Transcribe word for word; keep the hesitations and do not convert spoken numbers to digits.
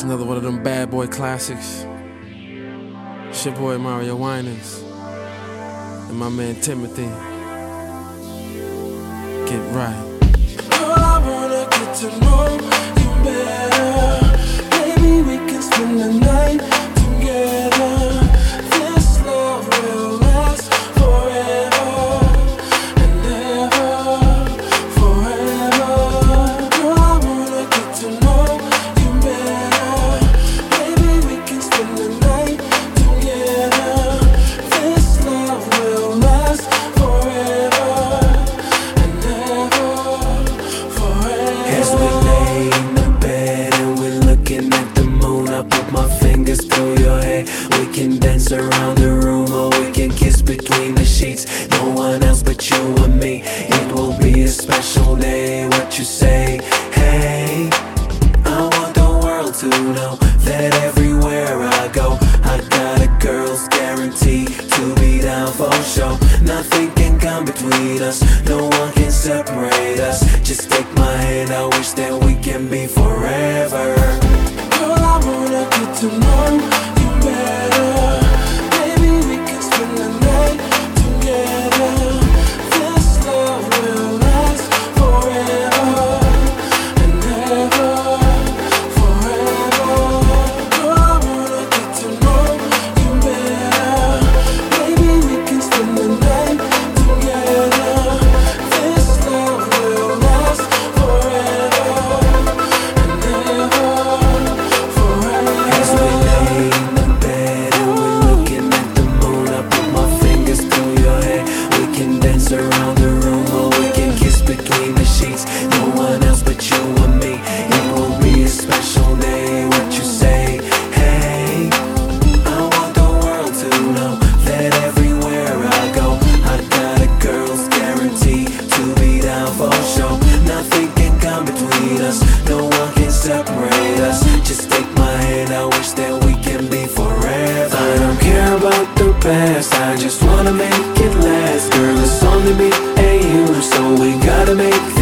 It's another one of them bad boy classics. It's your boy Mario Winans and my man Timothy. Get right. Girl, I wanna get to know you better. Maybe we can spend the night together. This love will last forever and ever, forever. Girl, I wanna get to know you better. Maybe we can spend the night together. This love will last forever and ever, forever. As we lay in the bed and we're looking at the moon, I put my fingers through your hair. We can dance around the room or we can kiss between the sheets. No one else but you and me. It will be a special day. What you say? Hey, I want the world to know that everywhere I go, I got a girl's guarantee to be down for sure. Nothing can come between us, no one can separate us. Just take my hand, I wish that we can be forever. Girl, I wanna get to know you better. Maybe we can spend the night together. This love will last forever and ever, forever. Girl, I wanna get to know you better. Maybe we can spend the night together. This love will last forever and ever, forever. As we lay in the bed and we're looking at the moon, I put my fingers through your hair. We can dance around the room or we can kiss between the sheets. No one else but you and me. It will be a special day. What you say? Hey, I want the world to know that everywhere I go, I got a girl's guarantee to be down for sure. Nothing can come between us, no one can separate us. Just take my hand, I wish that we can be forever. I don't care about the past, I just wanna make it last. Girl, it's only me and you, so we gotta make